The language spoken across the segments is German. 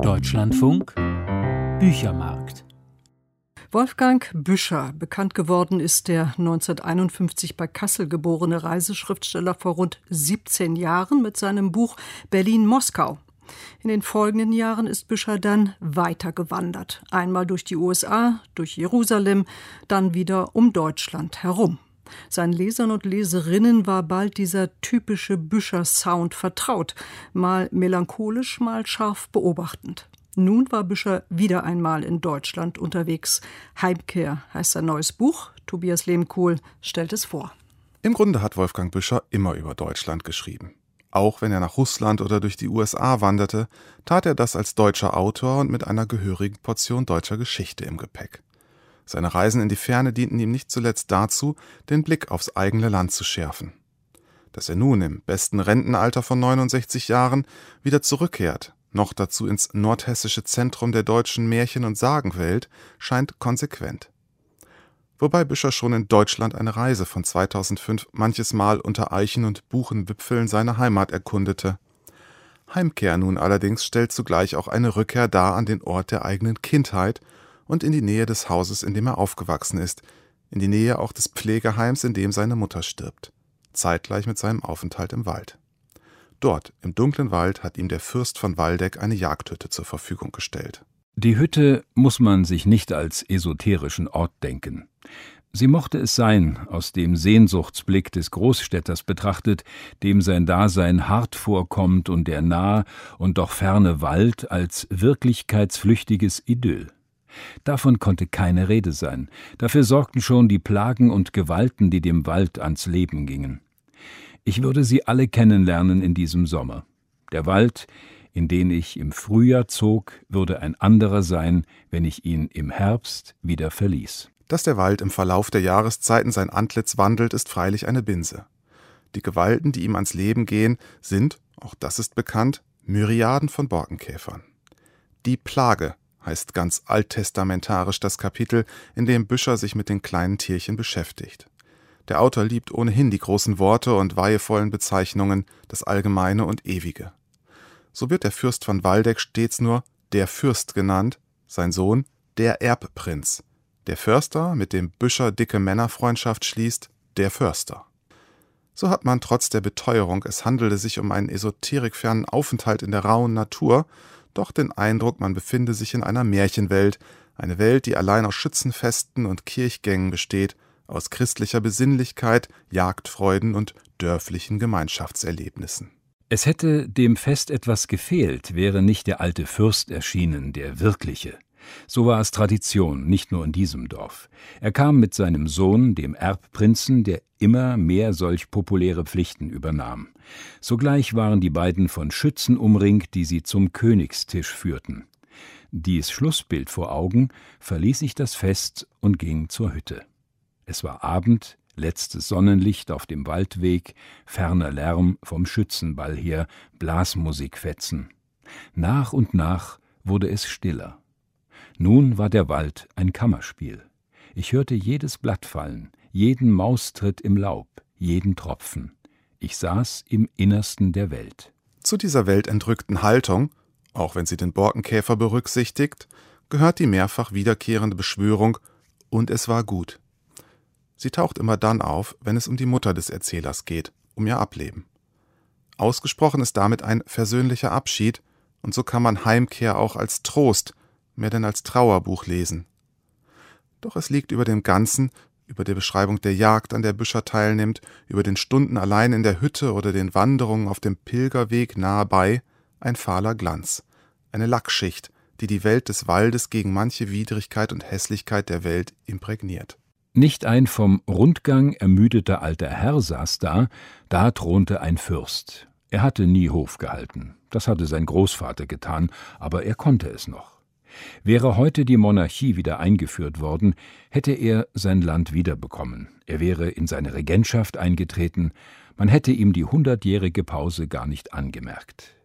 Deutschlandfunk Büchermarkt. Wolfgang Büscher, bekannt geworden ist der 1951 bei Kassel geborene Reiseschriftsteller vor rund 17 Jahren mit seinem Buch Berlin-Moskau. In den folgenden Jahren ist Büscher dann weitergewandert. Einmal durch die USA, durch Jerusalem, dann wieder um Deutschland herum. Seinen Lesern und Leserinnen war bald dieser typische Büscher-Sound vertraut, mal melancholisch, mal scharf beobachtend. Nun war Büscher wieder einmal in Deutschland unterwegs. Heimkehr heißt sein neues Buch. Tobias Lehmkuhl stellt es vor. Im Grunde hat Wolfgang Büscher immer über Deutschland geschrieben. Auch wenn er nach Russland oder durch die USA wanderte, tat er das als deutscher Autor und mit einer gehörigen Portion deutscher Geschichte im Gepäck. Seine Reisen in die Ferne dienten ihm nicht zuletzt dazu, den Blick aufs eigene Land zu schärfen. Dass er nun im besten Rentenalter von 69 Jahren wieder zurückkehrt, noch dazu ins nordhessische Zentrum der deutschen Märchen- und Sagenwelt, scheint konsequent. Wobei Büscher schon in Deutschland eine Reise von 2005 manches Mal unter Eichen und Buchenwipfeln seine Heimat erkundete. Heimkehr nun allerdings stellt zugleich auch eine Rückkehr dar an den Ort der eigenen Kindheit und in die Nähe des Hauses, in dem er aufgewachsen ist, in die Nähe auch des Pflegeheims, in dem seine Mutter stirbt, zeitgleich mit seinem Aufenthalt im Wald. Dort, im dunklen Wald, hat ihm der Fürst von Waldeck eine Jagdhütte zur Verfügung gestellt. Die Hütte muss man sich nicht als esoterischen Ort denken. Sie mochte es sein, aus dem Sehnsuchtsblick des Großstädters betrachtet, dem sein Dasein hart vorkommt und der nahe und doch ferne Wald als wirklichkeitsflüchtiges Idyll. Davon konnte keine Rede sein. Dafür sorgten schon die Plagen und Gewalten, die dem Wald ans Leben gingen. Ich würde sie alle kennenlernen in diesem Sommer. Der Wald, in den ich im Frühjahr zog, würde ein anderer sein, wenn ich ihn im Herbst wieder verließ. Dass der Wald im Verlauf der Jahreszeiten sein Antlitz wandelt, ist freilich eine Binse. Die Gewalten, die ihm ans Leben gehen, sind, auch das ist bekannt, Myriaden von Borkenkäfern. Die Plage heißt ganz alttestamentarisch das Kapitel, in dem Büscher sich mit den kleinen Tierchen beschäftigt. Der Autor liebt ohnehin die großen Worte und weihevollen Bezeichnungen, das Allgemeine und Ewige. So wird der Fürst von Waldeck stets nur der Fürst genannt, sein Sohn der Erbprinz. Der Förster, mit dem Büscher dicke Männerfreundschaft schließt, der Förster. So hat man trotz der Beteuerung, es handele sich um einen esoterikfernen Aufenthalt in der rauen Natur, doch den Eindruck, man befinde sich in einer Märchenwelt, eine Welt, die allein aus Schützenfesten und Kirchgängen besteht, aus christlicher Besinnlichkeit, Jagdfreuden und dörflichen Gemeinschaftserlebnissen. Es hätte dem Fest etwas gefehlt, wäre nicht der alte Fürst erschienen, der wirkliche. So war es Tradition, nicht nur in diesem Dorf. Er kam mit seinem Sohn, dem Erbprinzen, der immer mehr solch populäre Pflichten übernahm. Sogleich waren die beiden von Schützen umringt, die sie zum Königstisch führten. Dies Schlussbild vor Augen verließ ich das Fest und ging zur Hütte. Es war Abend, letztes Sonnenlicht auf dem Waldweg, ferner Lärm vom Schützenball her, Blasmusikfetzen. Nach und nach wurde es stiller. Nun war der Wald ein Kammerspiel. Ich hörte jedes Blatt fallen, jeden Maustritt im Laub, jeden Tropfen. Ich saß im Innersten der Welt. Zu dieser weltentrückten Haltung, auch wenn sie den Borkenkäfer berücksichtigt, gehört die mehrfach wiederkehrende Beschwörung „und es war gut". Sie taucht immer dann auf, wenn es um die Mutter des Erzählers geht, um ihr Ableben. Ausgesprochen ist damit ein versöhnlicher Abschied, und so kann man Heimkehr auch als Trost, mehr denn als Trauerbuch lesen. Doch es liegt über dem Ganzen, über der Beschreibung der Jagd, an der Büscher teilnimmt, über den Stunden allein in der Hütte oder den Wanderungen auf dem Pilgerweg nahe bei, ein fahler Glanz, eine Lackschicht, die die Welt des Waldes gegen manche Widrigkeit und Hässlichkeit der Welt imprägniert. Nicht ein vom Rundgang ermüdeter alter Herr saß da thronte ein Fürst. Er hatte nie Hof gehalten, das hatte sein Großvater getan, aber er konnte es noch. Wäre heute die Monarchie wieder eingeführt worden, hätte er sein Land wiederbekommen. Er wäre in seine Regentschaft eingetreten, man hätte ihm die 100-jährige Pause gar nicht angemerkt.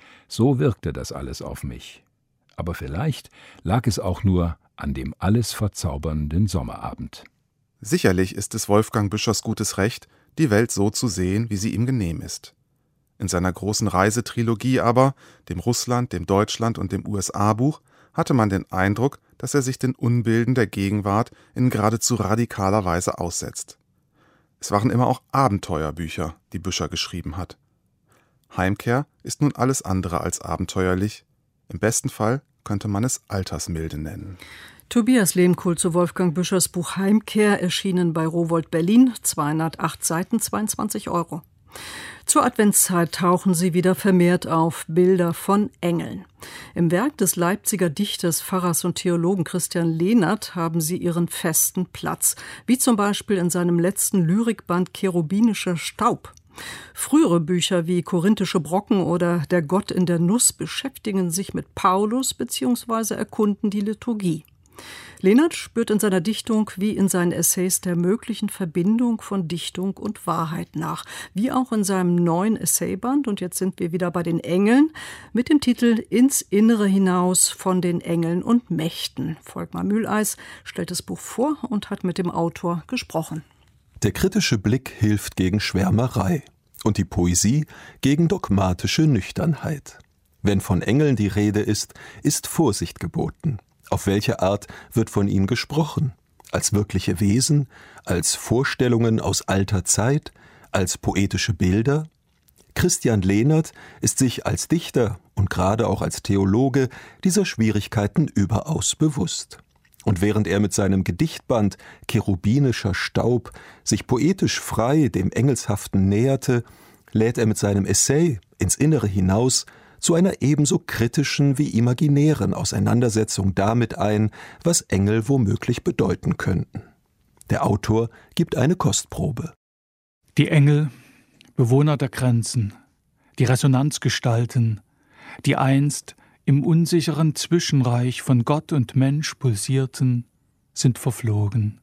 So wirkte das alles auf mich. Aber vielleicht lag es auch nur an dem alles verzaubernden Sommerabend. Sicherlich ist es Wolfgang Büschers gutes Recht, die Welt so zu sehen, wie sie ihm genehm ist. In seiner großen Reisetrilogie aber, dem Russland-, dem Deutschland- und dem USA-Buch, hatte man den Eindruck, dass er sich den Unbilden der Gegenwart in geradezu radikaler Weise aussetzt. Es waren immer auch Abenteuerbücher, die Büscher geschrieben hat. Heimkehr ist nun alles andere als abenteuerlich. Im besten Fall könnte man es Altersmilde nennen. Tobias Lehmkuhl zu Wolfgang Büschers Buch Heimkehr, erschienen bei Rowohlt Berlin, 208 Seiten, 22 €. Zur Adventszeit tauchen sie wieder vermehrt auf, Bilder von Engeln. Im Werk des Leipziger Dichters, Pfarrers und Theologen Christian Lehnert haben sie ihren festen Platz, wie zum Beispiel in seinem letzten Lyrikband Cherubinischer Staub. Frühere Bücher wie Korinthische Brocken oder Der Gott in der Nuss beschäftigen sich mit Paulus bzw. erkunden die Liturgie. Lehnert spürt in seiner Dichtung wie in seinen Essays der möglichen Verbindung von Dichtung und Wahrheit nach, wie auch in seinem neuen Essayband, und jetzt sind wir wieder bei den Engeln, mit dem Titel Ins Innere hinaus von den Engeln und Mächten. Volkmar Mühleis stellt das Buch vor und hat mit dem Autor gesprochen. Der kritische Blick hilft gegen Schwärmerei und die Poesie gegen dogmatische Nüchternheit. Wenn von Engeln die Rede ist Vorsicht geboten. Auf welche Art wird von ihnen gesprochen? Als wirkliche Wesen, als Vorstellungen aus alter Zeit, als poetische Bilder? Christian Lehnert ist sich als Dichter und gerade auch als Theologe dieser Schwierigkeiten überaus bewusst. Und während er mit seinem Gedichtband Cherubinischer Staub sich poetisch frei dem Engelshaften näherte, lädt er mit seinem Essay Ins Innere hinaus zu einer ebenso kritischen wie imaginären Auseinandersetzung damit ein, was Engel womöglich bedeuten könnten. Der Autor gibt eine Kostprobe. Die Engel, Bewohner der Grenzen, die Resonanzgestalten, die einst im unsicheren Zwischenreich von Gott und Mensch pulsierten, sind verflogen.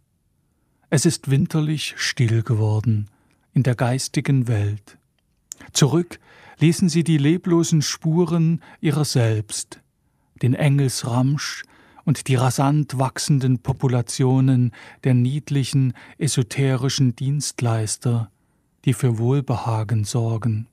Es ist winterlich still geworden in der geistigen Welt. Zurück ließen sie die leblosen Spuren ihrer selbst, den Engelsramsch und die rasant wachsenden Populationen der niedlichen, esoterischen Dienstleister, die für Wohlbehagen sorgen.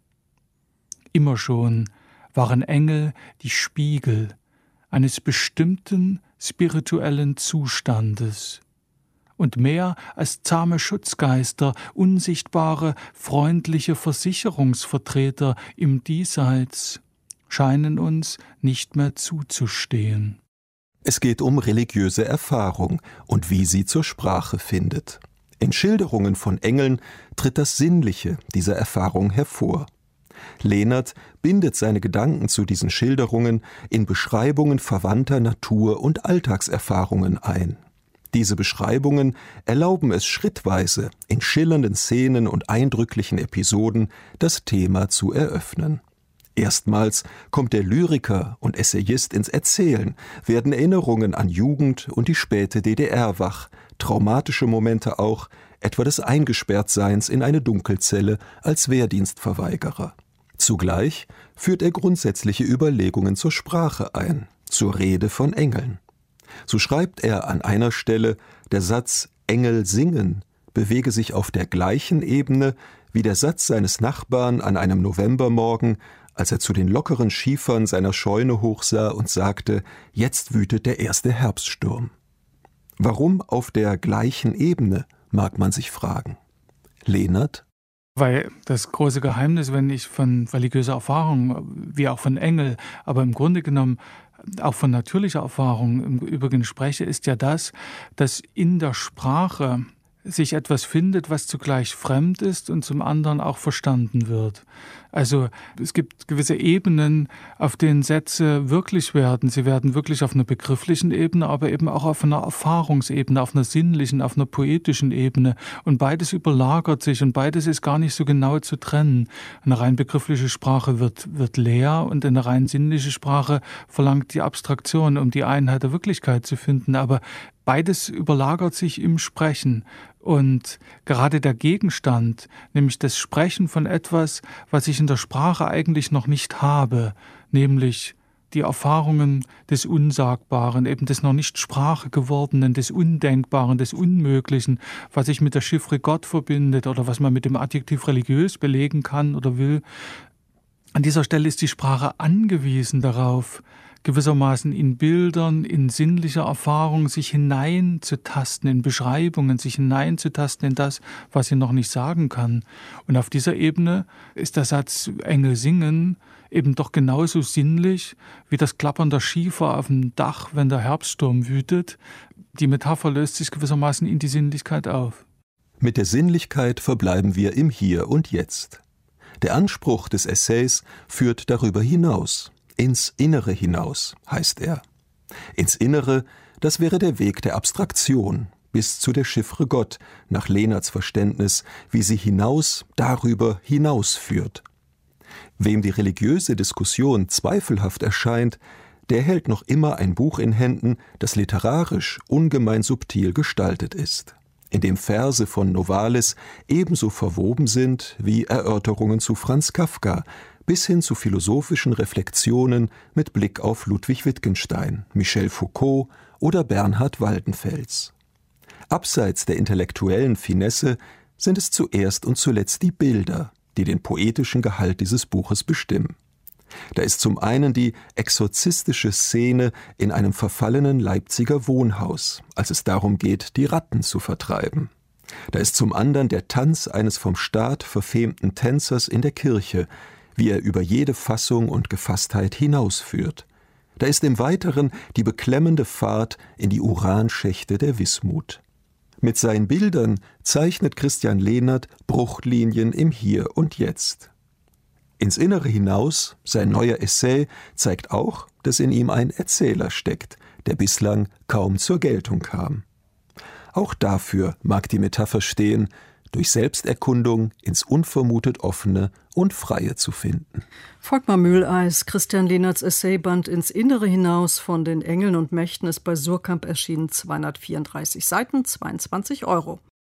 Immer schon waren Engel die Spiegel eines bestimmten spirituellen Zustandes. Und mehr als zahme Schutzgeister, unsichtbare, freundliche Versicherungsvertreter im Diesseits scheinen uns nicht mehr zuzustehen. Es geht um religiöse Erfahrung und wie sie zur Sprache findet. In Schilderungen von Engeln tritt das Sinnliche dieser Erfahrung hervor. Lehnert bindet seine Gedanken zu diesen Schilderungen in Beschreibungen verwandter Natur- und Alltagserfahrungen ein. Diese Beschreibungen erlauben es schrittweise, in schillernden Szenen und eindrücklichen Episoden das Thema zu eröffnen. Erstmals kommt der Lyriker und Essayist ins Erzählen, werden Erinnerungen an Jugend und die späte DDR wach, traumatische Momente auch, etwa des Eingesperrtseins in eine Dunkelzelle als Wehrdienstverweigerer. Zugleich führt er grundsätzliche Überlegungen zur Sprache ein, zur Rede von Engeln. So schreibt er an einer Stelle, der Satz »Engel singen« bewege sich auf der gleichen Ebene wie der Satz seines Nachbarn an einem Novembermorgen, als er zu den lockeren Schiefern seiner Scheune hochsah und sagte, jetzt wütet der erste Herbststurm. Warum auf der gleichen Ebene, mag man sich fragen. Lehnert? Weil das große Geheimnis, wenn ich von religiöser Erfahrung, wie auch von Engel, aber im Grunde genommen auch von natürlicher Erfahrung im Übrigen spreche, ist ja das, dass in der Sprache sich etwas findet, was zugleich fremd ist und zum anderen auch verstanden wird. Also es gibt gewisse Ebenen, auf denen Sätze wirklich werden. Sie werden wirklich auf einer begrifflichen Ebene, aber eben auch auf einer Erfahrungsebene, auf einer sinnlichen, auf einer poetischen Ebene. Und beides überlagert sich und beides ist gar nicht so genau zu trennen. Eine rein begriffliche Sprache wird leer und eine rein sinnliche Sprache verlangt die Abstraktion, um die Einheit der Wirklichkeit zu finden. Aber beides überlagert sich im Sprechen. Und gerade der Gegenstand, nämlich das Sprechen von etwas, was ich in der Sprache eigentlich noch nicht habe, nämlich die Erfahrungen des Unsagbaren, eben des noch nicht Sprache gewordenen, des Undenkbaren, des Unmöglichen, was sich mit der Chiffre Gott verbindet oder was man mit dem Adjektiv religiös belegen kann oder will, An dieser Stelle ist die Sprache angewiesen darauf, gewissermaßen in Bildern, in sinnlicher Erfahrung sich hineinzutasten, in Beschreibungen, sich hineinzutasten in das, was sie noch nicht sagen kann. Und auf dieser Ebene ist der Satz Engel singen eben doch genauso sinnlich wie das Klappern der Schiefer auf dem Dach, wenn der Herbststurm wütet. Die Metapher löst sich gewissermaßen in die Sinnlichkeit auf. Mit der Sinnlichkeit verbleiben wir im Hier und Jetzt. Der Anspruch des Essays führt darüber hinaus. Ins Innere hinaus, heißt er. Ins Innere, das wäre der Weg der Abstraktion, bis zu der Chiffre Gott, nach Lehnerts Verständnis, wie sie darüber hinaus führt. Wem die religiöse Diskussion zweifelhaft erscheint, der hält noch immer ein Buch in Händen, das literarisch ungemein subtil gestaltet ist, in dem Verse von Novalis ebenso verwoben sind wie Erörterungen zu Franz Kafka, bis hin zu philosophischen Reflexionen mit Blick auf Ludwig Wittgenstein, Michel Foucault oder Bernhard Waldenfels. Abseits der intellektuellen Finesse sind es zuerst und zuletzt die Bilder, die den poetischen Gehalt dieses Buches bestimmen. Da ist zum einen die exorzistische Szene in einem verfallenen Leipziger Wohnhaus, als es darum geht, die Ratten zu vertreiben. Da ist zum anderen der Tanz eines vom Staat verfemten Tänzers in der Kirche, wie er über jede Fassung und Gefasstheit hinausführt. Da ist im Weiteren die beklemmende Fahrt in die Uranschächte der Wismut. Mit seinen Bildern zeichnet Christian Lehnert Bruchlinien im Hier und Jetzt. Ins Innere hinaus, sein neuer Essay, zeigt auch, dass in ihm ein Erzähler steckt, der bislang kaum zur Geltung kam. Auch dafür mag die Metapher stehen, durch Selbsterkundung ins unvermutet Offene und Freie zu finden. Volkmar Mühleis, Christian Lehnerts Essayband Ins Innere hinaus von den Engeln und Mächten ist bei Suhrkamp erschienen, 234 Seiten, 22 €.